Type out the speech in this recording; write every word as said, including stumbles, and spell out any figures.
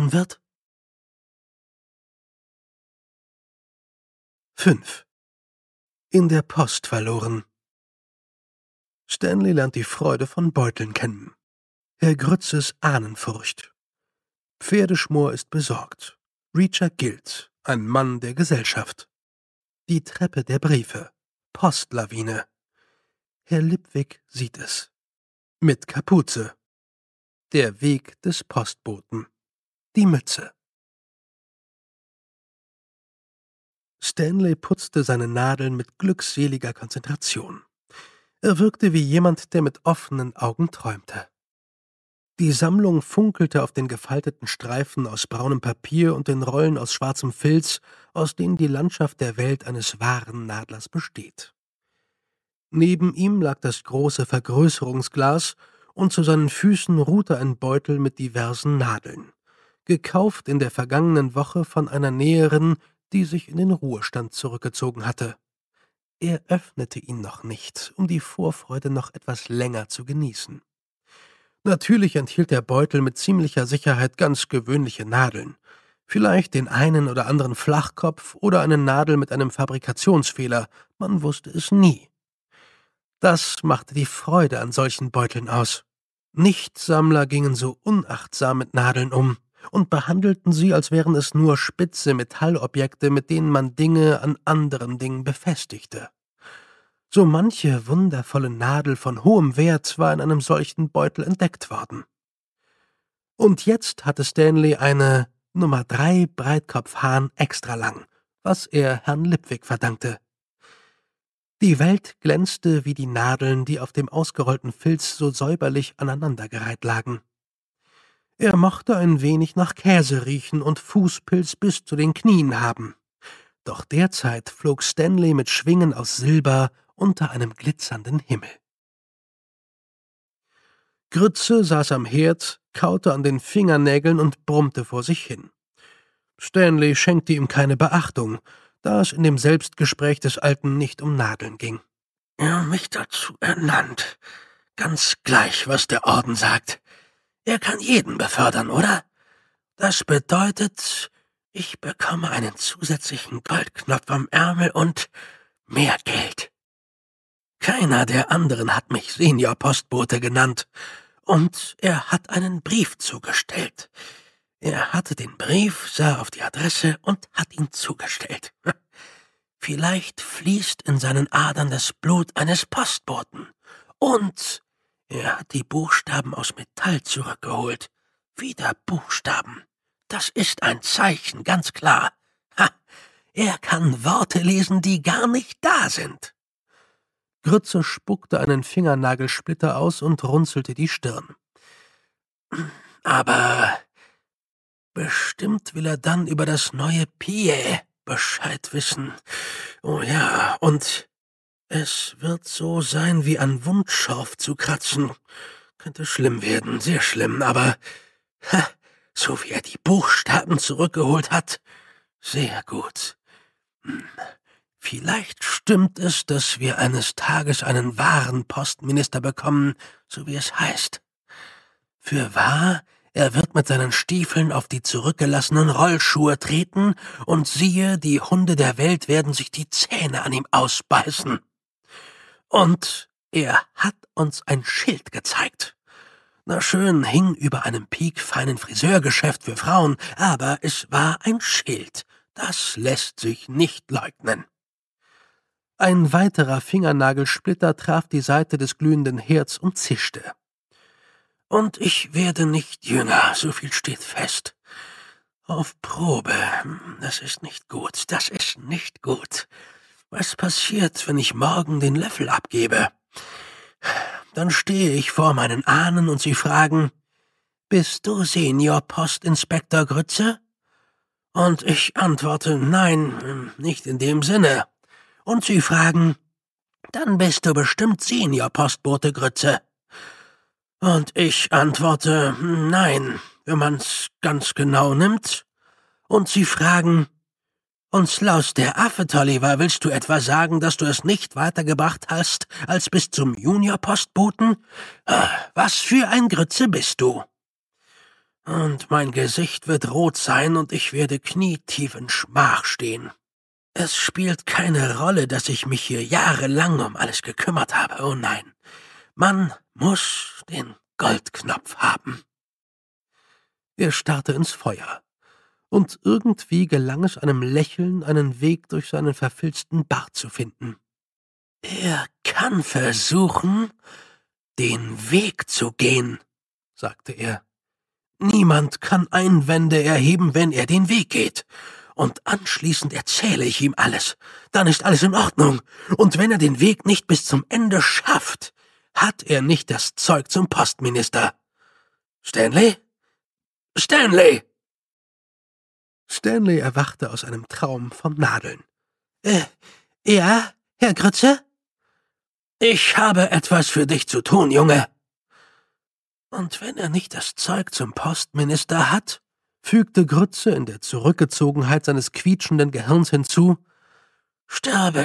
geboren wird? fünf. In der Post verloren. Stanley lernt die Freude von Beuteln kennen. Herr Grützes Ahnenfurcht. Pferdeschmor ist besorgt. Reacher gilt, ein Mann der Gesellschaft. Die Treppe der Briefe. Postlawine. Herr Lipwig sieht es. Mit Kapuze. Der Weg des Postboten. Die Mütze. Stanley putzte seine Nadeln mit glückseliger Konzentration. Er wirkte wie jemand, der mit offenen Augen träumte. Die Sammlung funkelte auf den gefalteten Streifen aus braunem Papier und den Rollen aus schwarzem Filz, aus denen die Landschaft der Welt eines wahren Nadlers besteht. Neben ihm lag das große Vergrößerungsglas und zu seinen Füßen ruhte ein Beutel mit diversen Nadeln, gekauft in der vergangenen Woche von einer Näherin, die sich in den Ruhestand zurückgezogen hatte. Er öffnete ihn noch nicht, um die Vorfreude noch etwas länger zu genießen. Natürlich enthielt der Beutel mit ziemlicher Sicherheit ganz gewöhnliche Nadeln, vielleicht den einen oder anderen Flachkopf oder eine Nadel mit einem Fabrikationsfehler, man wusste es nie. Das machte die Freude an solchen Beuteln aus. Nichtsammler gingen so unachtsam mit Nadeln um und behandelten sie, als wären es nur spitze Metallobjekte, mit denen man Dinge an anderen Dingen befestigte. So manche wundervolle Nadel von hohem Wert war in einem solchen Beutel entdeckt worden. Und jetzt hatte Stanley eine Nummer drei Breitkopfhahn extra lang, was er Herrn Lipwig verdankte. Die Welt glänzte wie die Nadeln, die auf dem ausgerollten Filz so säuberlich aneinandergereiht lagen. Er mochte ein wenig nach Käse riechen und Fußpilz bis zu den Knien haben. Doch derzeit flog Stanley mit Schwingen aus Silber unter einem glitzernden Himmel. Grütze saß am Herd, kaute an den Fingernägeln und brummte vor sich hin. Stanley schenkte ihm keine Beachtung, da es in dem Selbstgespräch des Alten nicht um Nadeln ging. »Er hat mich dazu ernannt. Ganz gleich, was der Orden sagt. Er kann jeden befördern, oder? Das bedeutet, ich bekomme einen zusätzlichen Goldknopf am Ärmel und mehr Geld. Keiner der anderen hat mich Senior-Postbote genannt, und er hat einen Brief zugestellt. Er hatte den Brief, sah auf die Adresse und hat ihn zugestellt. Vielleicht fließt in seinen Adern das Blut eines Postboten. Und er hat die Buchstaben aus Metall zurückgeholt. Wieder Buchstaben. Das ist ein Zeichen, ganz klar. Ha! Er kann Worte lesen, die gar nicht da sind. Grütze spuckte einen Fingernagelsplitter aus und runzelte die Stirn. Aber bestimmt will er dann über das neue Pie Bescheid wissen. Oh ja, und es wird so sein, wie an Wundschorf zu kratzen. Könnte schlimm werden, sehr schlimm, aber ha, so wie er die Buchstaben zurückgeholt hat, sehr gut. Hm. Vielleicht stimmt es, dass wir eines Tages einen wahren Postminister bekommen, so wie es heißt. Fürwahr, er wird mit seinen Stiefeln auf die zurückgelassenen Rollschuhe treten, und siehe, die Hunde der Welt werden sich die Zähne an ihm ausbeißen. Und er hat uns ein Schild gezeigt. Na schön, hing über einem piekfeinen Friseurgeschäft für Frauen, aber es war ein Schild. Das lässt sich nicht leugnen. Ein weiterer Fingernagelsplitter traf die Seite des glühenden Herds und zischte. Und ich werde nicht jünger, so viel steht fest. Auf Probe, das ist nicht gut, das ist nicht gut. Was passiert, wenn ich morgen den Löffel abgebe? Dann stehe ich vor meinen Ahnen und sie fragen, »Bist du Senior-Postinspektor Grütze?« Und ich antworte, »Nein, nicht in dem Sinne.« Und sie fragen, »Dann bist du bestimmt Senior-Postbote Grütze.« Und ich antworte, »Nein, wenn man's ganz genau nimmt.« Und sie fragen, »Und Slaus der Affe, Tolliver, willst du etwa sagen, dass du es nicht weitergebracht hast, als bis zum Junior-Postboten? Was für ein Grütze bist du?« Und mein Gesicht wird rot sein und ich werde knietief in Schmach stehen. Es spielt keine Rolle, dass ich mich hier jahrelang um alles gekümmert habe. Oh nein, man muss den Goldknopf haben. Er starrte ins Feuer, und irgendwie gelang es einem Lächeln, einen Weg durch seinen verfilzten Bart zu finden. »Er kann versuchen, den Weg zu gehen«, sagte er. »Niemand kann Einwände erheben, wenn er den Weg geht. Und anschließend erzähle ich ihm alles. Dann ist alles in Ordnung. Und wenn er den Weg nicht bis zum Ende schafft, hat er nicht das Zeug zum Postminister. Stanley? Stanley!« Stanley erwachte aus einem Traum von Nadeln. »Äh, ja, Herr Grütze?« »Ich habe etwas für dich zu tun, Junge.« »Und wenn er nicht das Zeug zum Postminister hat«, fügte Grütze in der Zurückgezogenheit seines quietschenden Gehirns hinzu, »sterbe